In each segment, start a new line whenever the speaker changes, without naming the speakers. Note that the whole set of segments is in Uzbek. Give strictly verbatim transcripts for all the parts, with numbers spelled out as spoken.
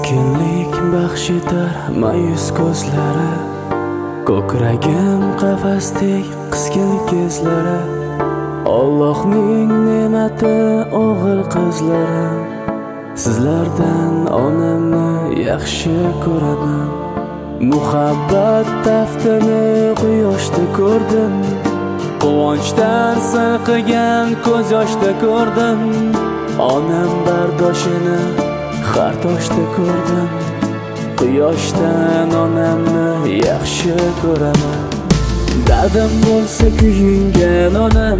Sokinlik baxsh etar mayus ko'zlari, ko'kragim qafasdek qiskin kezlari. Allohning ne'mati o'g'il qizlarim, sizlardan onamni yaxshi ko'raman. Muhabbat taftini quyoshda ko'rdim, quvonchdan sirqigan ko'z yoshda ko'rdim. Onam bardoshini har toshda ko'rdim, quyoshdan onamni yaxshi ko'raman. Dadim bo'lsa kuyingan onam,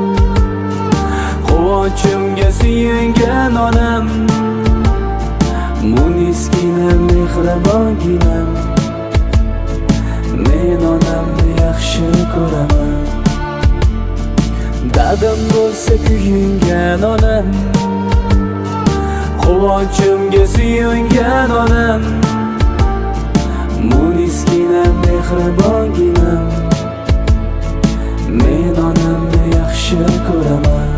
quvonchimga suyungan onam. Munisgina mehribonginam, men onamni yaxshi ko'raman. Dadim bo'lsa kuyingan onam, quvonchimga suyungan onam. Munisgina mehribonginam, men onamni yaxshi ko'raman.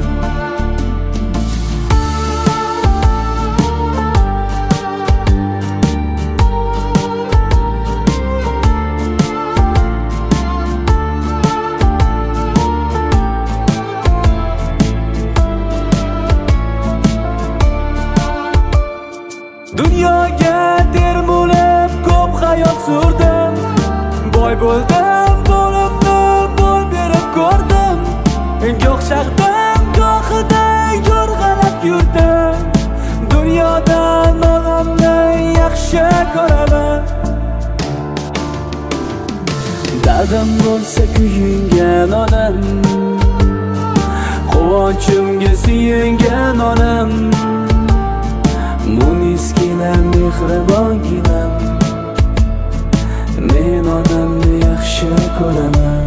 Dunyoga termulib ko'p hayot surdim, boy bo'ldim, bo'limni boy berib ko'rdim. Goh shahdan gohida yo'rg'alab yurdim, dunyodan onamni yaxshi ko'raman. Dadim bo'lsa kuyingan onam, quvonchimga suyungan onam. Munisgina mehribonginam, men onamni yaxshi ko'raman.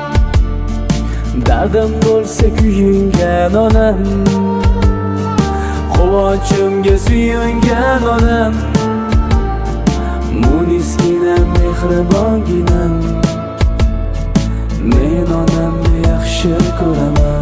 Dardim bo'lsa kuyingan onam, quvonchimga suyungan onam. Munisgina mehribonginam, men onamni yaxshi ko'raman.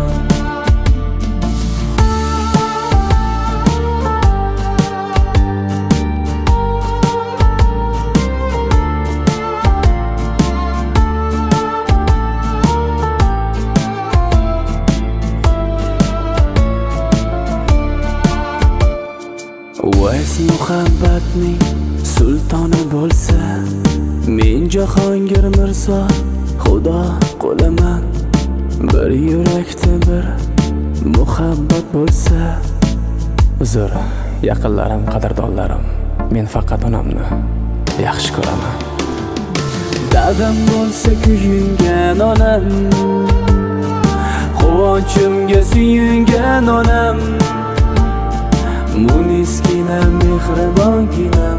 Vays muhabbatning sultoni bo'lsa, men Jahongir Mirzo Xudo qo'laman. Bir yurakda bir muhabbat bo'lsa, uzr yaqinlarim, qadrdonlarim, men faqat onamni yaxshi ko'raman. Dadim bo'lsa kuyingan onam, quvonchimga suyungan onam. Munisgina mehribonginam,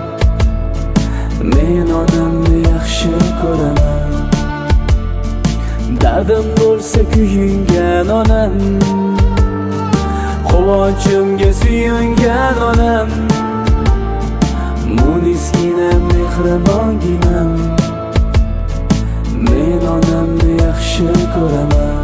men onamni yaxshi ko'raman. Dardim bo'lsa kuyingan onam, quvonchimga suyungan onam. Munisgina mehribonginam, men onamni yaxshi ko'raman.